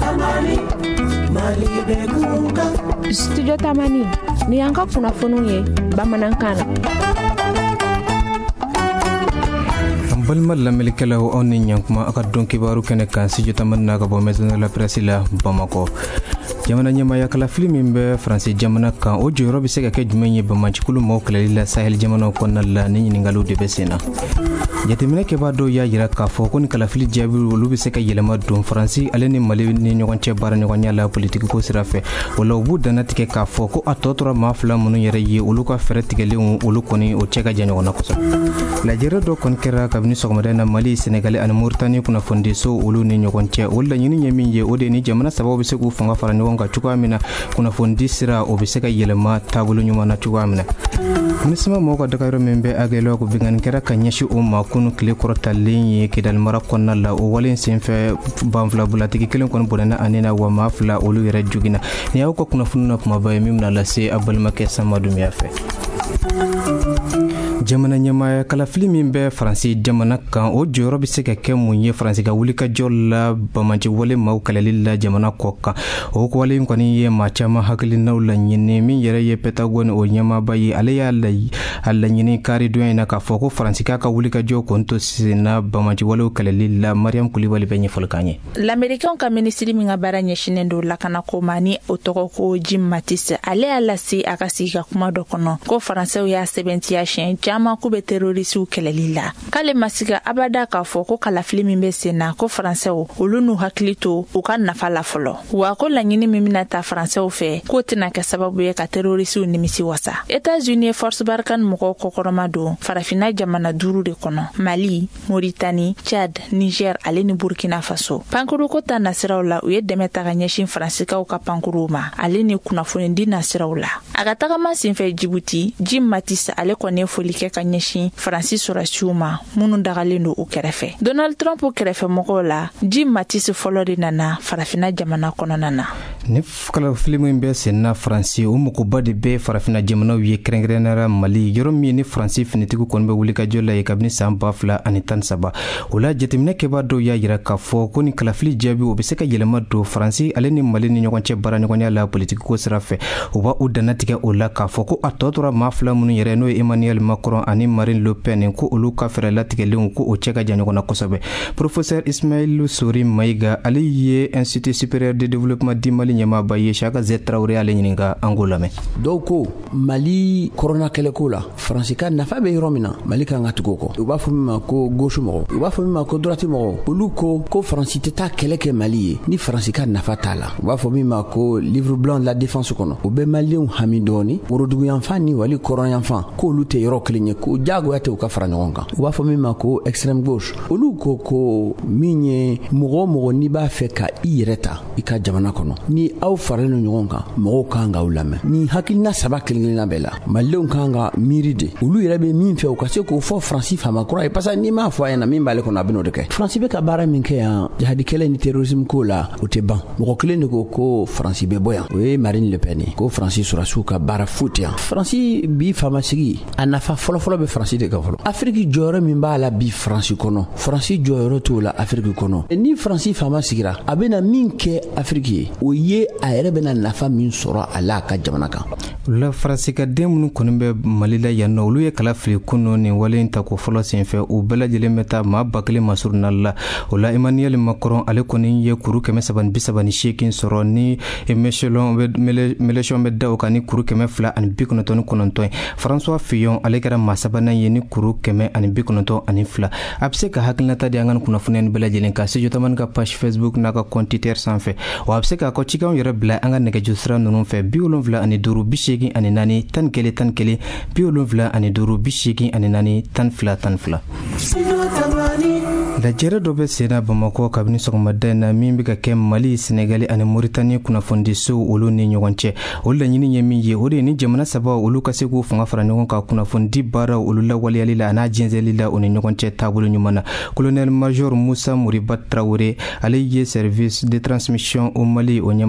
Studio Tamani ni yanka kunnafoniw ye bamanankan na. balma lamɛlikɛlaw aw ni ɲankuma a ka dɔn kibaru kɛnɛ kan studio Tamani na ka bɔ maison de la presse la Bamako. Jamana ɲɛmaya kalafili min bɛ Faransi jamana kan o jɔyɔrɔ bɛ se ka kɛ jumɛn ye Bamancikulu maaw kɛlɛli la Sahel jamanaw kɔnɔna la ni ɲininkaliw de bɛ sen na. Jateminɛ kɛbaa dɔw y'a jira k'a fɔ ko ni kalafili jaabi olu bɛ se ka yɛlɛma don Faransi ale ni Mali ni ɲɔgɔn cɛ baara ɲɔgɔnya la politiki ko sira fɛ. O la u b'u danna tigɛ k'a fɔ ko a tɔ tora maa fila minnu yɛrɛ ye olu ka fɛɛrɛ tigɛlenw olu kɔni o cɛ ka jan ɲɔgɔn na kosɛbɛ. Lajɛrɛ dɔ kɔni kɛra kabini sɔgɔmada in na Mali, Senegal ani Mauritanie kunnafonidiso olu ni ɲɔgɔn cɛ. O laɲini ye min ye o de ni jamana sabaw bɛ se k'u fanga fara ɲɔgɔn kan cogoya min na kunnafonidi sira o bɛ se ka yɛlɛma taabolo ɲuman na cogoya min na. Minisma mɔgɔw ka dagayɔrɔ min bɛ Agɛlɛwa ko binganni kɛra ka ɲɛsin o ma kunu tile kɔrɔtalen ye Kidali mara kɔnɔna la o wale senfɛ banfilabulatigi kelen kɔni bɔnɛna ani na wa maa fila olu yɛrɛ jogina. Ni y'aw ka kunnafoni na kumaba ye min bɛna lase a balimakɛ Samadu Miya fɛ. Jamana ɲɛmaya kalafili min bɛ Faransi jamana kan o jɔyɔrɔ bɛ se ka kɛ mun ye Faransi ka wulikajɔ la Bamaci wale maaw kɛlɛli la jamana kɔ kan. O wale in kɔni ye maa caman hakilinaw laɲini min yɛrɛ ye Pentagone o ɲɛmaaba ye ale y'a laɲini kaaridon in na k'a fɔ ko Faransi k'a ka wulikajɔ kɔnto senna Bamaci walew kɛlɛli la. Mariam Kulibali bɛ ɲɛfɔli k'an ye. L'Américain ka ministre min ka baara ɲɛsinnen don lakana ko ma ni o tɔgɔ ko Jim Mattis ale y'a lase a ka sigi ka kuma dɔ kɔnɔ ko Faransɛw y'a sɛbɛntiya siɲɛ caman k'u bɛ terrorisiw kɛlɛli la. K'ale ma se ka abada k'a fɔ ko kalafili min bɛ sen na ko Faransɛw olu n'u hakili to u ka nafa la fɔlɔ. Wa ko laɲini min bɛna ta Faransɛw fɛ k'o tɛna kɛ sababu ye ka terrorisiw nimisi wasa. États-Unis ye force Barkhane mɔgɔw kɔkɔrɔma don farafinna jamana 5 de kɔnɔ: Mali, Mauritanie, Tchad, Niger ale ni Burkina Faso. Pankuru ko ta nasiraw la u ye dɛmɛ ta ka ɲɛsin Faransikaw ka pankuruw ma ale ni kunnafonidi nasiraw la. A ka tagama senfɛ Djibouti, Jim Mattis ale kɔni ye foli kɛ ka ɲɛsin Faransi sɔrɔsiw ma minnu dagalen don u kɛrɛfɛ. Donald Trump kɛrɛfɛ mɔgɔw la Jim Mattis fɔlɔ de nana farafinna jamana kɔnɔna na. Ni kalafili min bɛ senna Faransi o mɔgɔba de bɛ farafinna jamanaw ye kɛrɛnkɛrɛnnera Mali yɔrɔ min ni Faransi finitigiw kɔni bɛ wulikajɔ la ye kabini san 2013. O la jateminɛ kɛbaa dɔw y'a jira k'a fɔ ko ni kalafili jaabi o bɛ se ka yɛlɛma don Faransi ale ni Mali ni ɲɔgɔn cɛ baara ɲɔgɔnya la politiki ko sira fɛ. U b'a u danna tigɛ o la k'a fɔ ko a tɔ tora maa fila minnu yɛrɛ n'o ye Emmanuel Macron ani Marine Le Pen ko olu ka fɛɛrɛ latigɛlenw ko o cɛ ka jan ɲɔgɔn na kosɛbɛ. Professeur Ismail Sori Maïga ale ye Institut supérieur de développement du Mali ɲɛmaaba ye Chaka Z Traoré ale ɲininka an k'o lamɛn. Dɔw ko Mali kɔrɔna kɛlɛko la Faransi ka nafa bɛ yɔrɔ min na Mali kan ka tugu o kɔ. U b'a fɔ min ma ko gauche mɔgɔw, u b'a fɔ min ma ko droite mɔgɔw. Olu ko Faransi tɛ taa kɛlɛ kɛ Mali ye ni Faransi ka nafa t'a la. U b'a fɔ min ma ko livre blanc de la défense kɔnɔ. O bɛ Malienw hami dɔɔni woroduguyanfan ni wali kɔrɔnyanfan k'olu tɛ yɔrɔ kelen ye ko jagoya tɛ u ka fara ɲɔgɔn kan. U b'a fɔ min ma ko extrême gauche. Olu ko min ye mɔgɔ n'i b'a fɛ ka i yɛrɛ ta i ka jamana kɔnɔ ni aw faralen ɲɔgɔn kan mɔgɔw kan ka u lamɛn. Ni hakilina saba kelen-kelenna bɛɛ la Malienw kan ka miiri de. Olu yɛrɛ bɛ min fɛ u ka se k'o fɔ Faransi faama kura ye parce que n'i m'a fɔ a ɲɛna min b'ale kɔnɔ a bɛ n'o de kɛ. Faransi bɛ ka baara min kɛ yan jihadi kɛlɛ ni terrorisme ko la o tɛ ban. Mɔgɔ kelen de ko Faransi bɛ bɔ yan o ye Marine Le Pen ye ko Faransi sɔrɔsiw ka baara foyi tɛ yan. Faransi bi faamasigi a nafa fɔlɔfɔlɔ bɛ Faransi de kan fɔlɔ. Afrique jɔyɔrɔ min b'a la bi Faransi kɔnɔ Faransi jɔyɔrɔ t'o la Afrique kɔnɔ. Ni Faransi faama sigira a bɛna min kɛ Afrique ye o ye a yɛrɛ bɛna nafa min sɔrɔ a la a ka jamana kan. La Faransi ka den minnu kɔni bɛ Mali la yan nɔ olu ye kalafili kunun ni wale in ta ko fɔlɔ senfɛ u bɛɛ lajɛlen bɛ taa maa 1000 masurunali la. O la Emmanuel Macron ale kɔni ye kuru 338 sɔrɔ ni élection bɛ da o kan ni kuru 299 ye. François Fillon ale kɛra maa sabanan ye ni kuru 192. A bɛ se ka hakilinata di an ka kunnafoniya bɛɛ lajɛlen kan studio Tamani ka page Facebook n'a ka compte Twitter sanfɛ. Wa a bɛ se ka ko cikanw yɛrɛ bila an ka nɛgɛjuru sira ninnu fɛ 75 84 11 11 75 84 12 12. Lajɛrɛ dɔ bɛ senna Bamako kabini sɔgɔmada in na min bɛ ka kɛ Mali, Senegal ani Mauritanie kunnafonidiso olu ni ɲɔgɔn cɛ. O laɲini ye min ye o de ye ni jamana saba olu ka se k'u fanga fara ɲɔgɔn kan kunnafonidi baaraw olu lawaleyali la a n'a jɛnsɛnli la o ni ɲɔgɔn cɛ taabolo ɲuman na. Colonel Major Moussa Moriba Traoré ale ye service de transmission au Mali o ɲɛma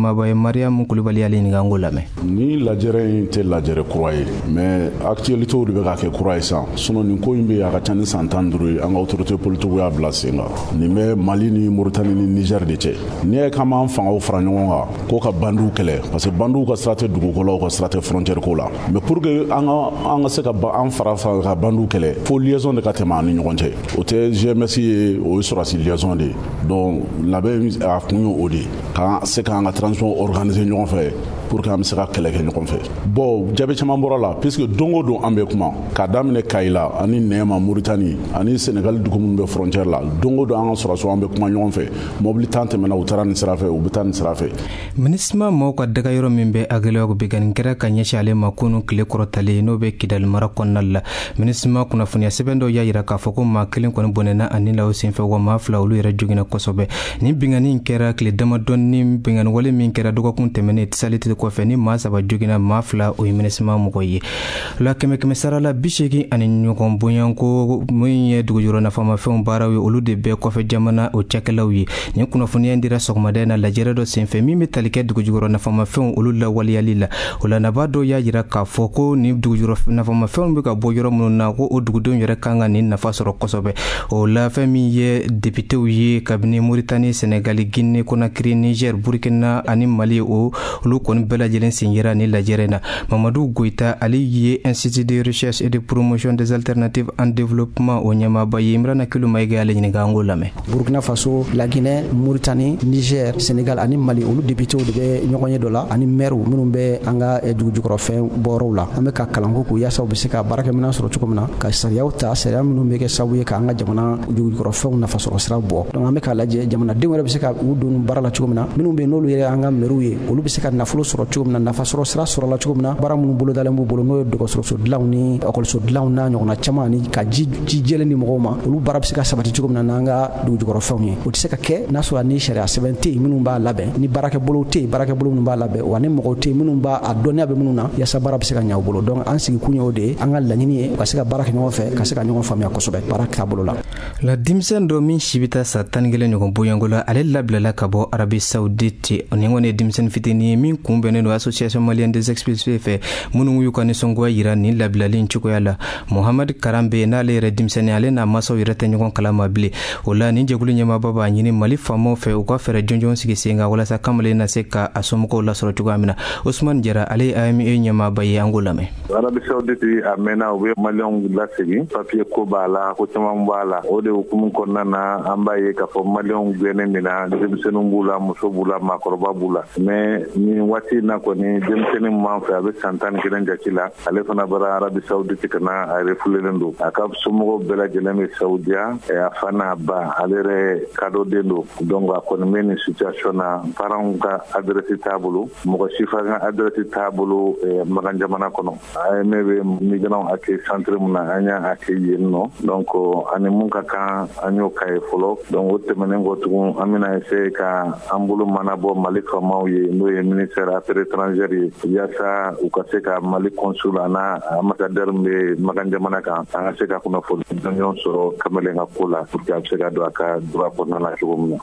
ɲɛmaaba ye Mariam Kulibali ale ɲininka an k'o lamɛn. Ni lajɛrɛ in tɛ lajɛrɛ kura ye mais actualité de bɛ ka kɛ kura ye san sinon nin ko in bɛ a ka ca ni san 15 ye an ka autorité politique y'a bila sen kan nin bɛ Mali ni Mauritanie ni Niger de cɛ ni ye k'an b'an fangaw fara ɲɔgɔn kan ko ka bandiw kɛlɛ parce que bandiw ka sira tɛ dugukɔlɔw ka sira tɛ frontière ko la mais pour que an ka se ka an fara ka bandiw kɛlɛ fo liaison de ka tɛmɛ an ni ɲɔgɔn cɛ o tɛ GMS ye o ye sɔrɔsi liaison de donc labɛn a kun ye o de k'an se k'an ka transition organiser ɲɔgɔn fɛ pour que an bɛ se ka kɛlɛ kɛ ɲɔgɔn fɛ bon jaabi caman bɔra la puisque don o don an bɛ kuma k'a daminɛ Kayila ani Nɛma Mauritanie ani Sénégal dugu minnu bɛ frontière la don o don an ka sɔrɔsiw an bɛ kuma ɲɔgɔn fɛ mobili tan tɛmɛna u taara nin sira fɛ u bɛ taa nin sira fɛ. MINUSMA mɔgɔw ka dagayɔrɔ min bɛ Agɛlɛyago bi kɛra ka ɲɛsin ale ma kunu tile kɔrɔtalen n'o bɛ Kidali mara kɔnɔna la MINUSMA kunnafoniya sɛbɛn dɔw y'a jira k'a fɔ ko maa kelen kɔni bɔnɛna ani la o senfɛ wa maa fila olu yɛrɛ joginna kosɛbɛ ni bingani in kɛra tile damadɔni ni bingani wale min kɛra dɔgɔkun tɛmɛnen saliti kɔfɛ ni maa saba joginna maa fila o ye MINUSMA mɔgɔ ye la kɛmɛ sara la 80 ani ɲɔgɔn bonyanko min ye dugujɔrɔ nafamafɛnw baaraw ye olu de bɛɛ kɔfɛ jamana o cakɛlaw ye ni kunnafoniya dira sɔgɔmada na lajɛrɛ dɔ senfɛ min bɛ tali kɛ dugujɔrɔ nafamafɛnw olu la waliyali la o la naba dɔw y'a jira k'a fɔ ko ni dugujɔrɔ nafamafɛnw bɛ ka bɔ yɔrɔ minnu na ko o dugudenw yɛrɛ kan ka nin nafa sɔrɔ kosɛbɛ o la fɛn min ye députéw ye kabini Mauritanie Sénégal Guinée Conakry Niger Burkina ani Mali olu kɔni bɛɛ lajɛlen sen yera ni lajɛrɛ na Mamadou Goïta ale ye Institut de recherche et de promotion des alternatives en développement o ɲɛmaaba ye Imrana Kilumayige ale ɲininka an k'o lamɛn. Burkina Faso, la Guinée, Mauritanie, Niger, Sénégal ani Mali olu députéw de bɛ ɲɔgɔn ye dɔ la ani maire minnu bɛ an ka dugujukɔrɔfɛn bɔrɔw la an bɛ ka kalanko k'u yaasa u bɛ se ka baarakɛminɛn sɔrɔ cogo min na ka sariyaw ta sariya minnu bɛ kɛ sababu ye k'an ka jamana dugujukɔrɔfɛnw nafasɔrɔ sira bɔ donc an bɛ k'a lajɛ jamanadenw yɛrɛ bɛ se ka u don baara la cogo min na minnu bɛ yen n'olu yɛrɛ an ka maires ye olu bɛ se ka nafolo sɔrɔ cogo min na nafasɔrɔ sira sɔrɔ la cogo min na baara minnu bolodalen b'u bolo n'o ye dɔgɔtɔrɔso dilanw ni ekɔliso dilanw n'a ɲɔgɔnna caman ni ka ji jɛlen di mɔgɔw ma olu baara bɛ se ka sabati cogo min na n'an ka dugujukɔrɔfɛnw ye o tɛ se ka kɛ n'a sɔrɔ ni sariya sɛbɛn tɛ yen minnu b'a labɛn ni baarakɛbolo tɛ yen baarakɛbolo minnu b'a labɛn wa ni mɔgɔw tɛ yen minnu b'a a dɔnniya bɛ minnu na yaasa baara bɛ se ka ɲɛ u bolo donc an sigi kun ye o de ye an ka laɲini ye ka se ka baara kɛ ɲɔgɔn fɛ ka se ka ɲɔgɔn faamuya kosɛbɛ baara taabolo la. La denmisɛn dɔ min si bɛ taa sa 11 ɲɔgɔn bonyanko la ale labilala ka bɔ Arabi Saoudite ni kɔni ye denmisɛn fitinin ye min kunbɛnnen don Association Malienne des Expulsés fɛ minnu y'u ka nisɔngoya yira nin labilalen cogoya la Mohamed Karam bɛ n'ale yɛrɛ denmisɛnnin ale n'a masaw yɛrɛ tɛ ɲɔgɔn kalama bilen o la nin jɛkulu ɲɛmaaba b'a ɲini Mali faamaw fɛ u ka fɛɛrɛ jɔnjɔn sigi sen kan walasa kamalen na se ka a somɔgɔw lasɔrɔ cogoya min na Ousmane Jara ale ye AME ɲɛmaaba ye an k'o lamɛn. Arabi Saoudite a mɛnna u bɛ Maliyɛnw lasegin papier ko b'a la ko caman b'a la o de hukumu kɔnɔna na an b'a ye k'a fɔ Maliyɛnw gɛnnen min na denmisɛnninw b'u la muso b'u la maakɔrɔba b'u la mais nin waati in na kɔni denmisɛnnin m'an fɛ a bɛ san 11 jate la ale fana bara Arabi Saoudite ka na a refulélen don a ka somɔgɔw bɛɛ lajɛlen bɛ Saudiya a fa n'a ba ale yɛrɛ kadoden don donc a kɔni bɛ nin situation na parents ka adresse t'a bolo mɔgɔ si fana ka adresse t'a bolo Magan jamana kɔnɔ AME bɛ migrants accueil centre min na an y'a accueil yen nɔ donc ani mun ka kan an y'o k'a ye fɔlɔ donc o tɛmɛnen kɔ tugun an bɛna essayer ka an bolo mana bɔ Mali faamaw ye n'o ye ministère affaires étrangères ye yaasa u ka se ka Mali consul n'a ambassadeur min bɛ Magan jamana kan an ka se ka kunnafoni jɔnjɔn sɔrɔ kamalen ka ko la pour que a bɛ se ka don a ka droit kɔnɔna na cogo min na.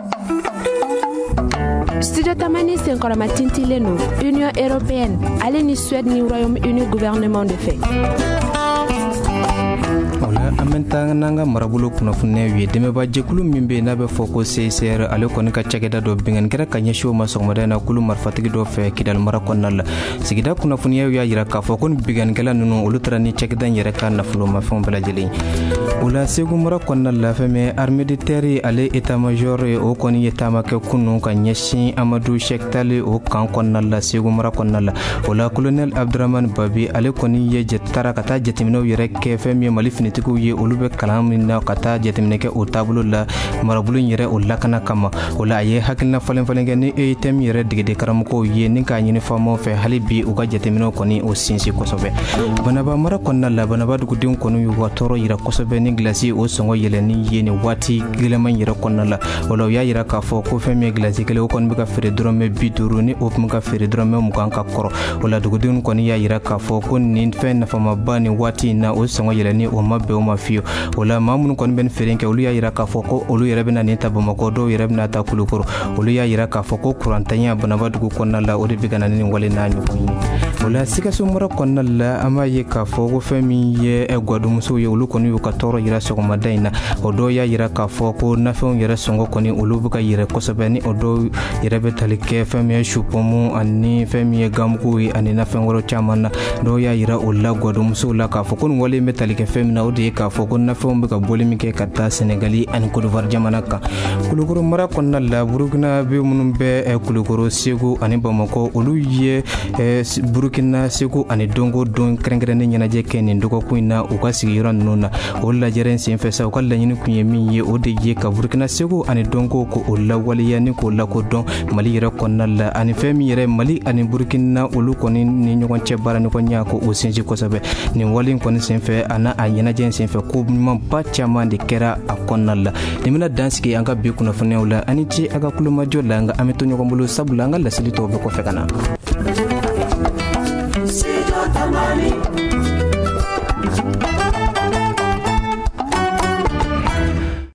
Studio Tamani senkɔrɔma tintilen don Union Européenne ale ni Suède ni Royaume-Uni gouvernement de fait. An bɛ taa n'an ka marabolo kunnafoniyaw ye dɛmɛba jɛkulu min bɛ yen n'a bɛ fɔ ko CCR ale kɔni ka cakɛda dɔ bɛnkanni kɛra ka ɲɛsin o ma sɔgɔmada in na kulu marifatigi dɔ fɛ Kidali mara kɔnɔna la sigida kunnafoniyaw y'a jira k'a fɔ ko ni bɛnkannikɛla ninnu olu taara ni cakɛda in yɛrɛ ka nafolomafɛnw bɛɛ lajɛlen o la Segu mara kɔnɔna la fɛn min armée de terre ale état major o kɔni ye taama kɛ kunun ka ɲɛsin Amadou Cheikh Tali o kan kɔnɔna la Segu mara kɔnɔna la o la colonel Abdurahmane Babi ale kɔni ye taara ka taa jateminɛw yɛrɛ kɛ fɛn min ye Mali finitigiw ye olu bɛ kalan min na ka taa jateminɛ kɛ o taabolo la marabolo in yɛrɛ o lakana kama o la a ye hakilina falen kɛ ni e thème yɛrɛ degede karamɔgɔw ye ni k'a ɲini faamaw fɛ hali bi u ka jateminɛw kɔni o sinsin kosɛbɛ Banaba mara kɔnɔna la Banaba dugudenw kɔni y'u ka tɔɔrɔ yira kosɛbɛ ni glasi o sɔngɔ yɛlɛni ye nin waati gɛlɛman yɛrɛ kɔnɔna la o la u y'a yira k'a fɔ ko fɛn min ye glasi kelen o kɔni bɛ ka feere dɔrɔmɛ 50 ni o tun bɛ ka feere dɔrɔmɛ 20 ka kɔrɔ o la dugudenw kɔni y'a yira k'a fɔ ko nin fɛn nafamaba nin waati in na o sɔngɔ yɛlɛni o ma bɛn o ma fiyo wala mamun kon ben ferenke olu ya yira ka foko olu yere bena ni tabamako do yere bena ta kulukoro olu ya yira ka foko kurantanya banaba dugu konna la odi bigana ni wale na nyuko wala sikaso mura konna la ama ye ka foko femi ye egwadumuso ye olu koni ka toro yira soko madaina odo ya yira ka foko na fe yere songo koni olu buka yire kosobeni odo yere betalike femi shupomu ani femi gamku ani na fe ngoro chamana do ya yira ulla gwadumuso la ka foko wale metalike femi na odi ka foko na fe mbuka bolimi ke kata Senegali ani Côte d'Ivoire jamanaka kulukoro mara konna la Burkina be munum be kulukoro Segu ani Bamako olu ye Burkina Segu ani Dongo don krengrene nyanaje keni ndoko kuina ukasigi yoro nuna olla jeren senfesa ukalla nyini kunye miye ode ye ka Burkina Segu ani Dongo ko olla waliya ni ko la ko don Mali yere konna la ani femi yere Mali ani Burkina olu koni ni nyogon chebara ni ko nyako osinji ko sabe ni walin koni senfe ana anyanaje senfe ko man bacha mande kera akonna la nimina dansiki anga be kuna fune wala ani ci aga kuluma jola nga ameto nyoko mbulu sabula nga la silito be ko fekana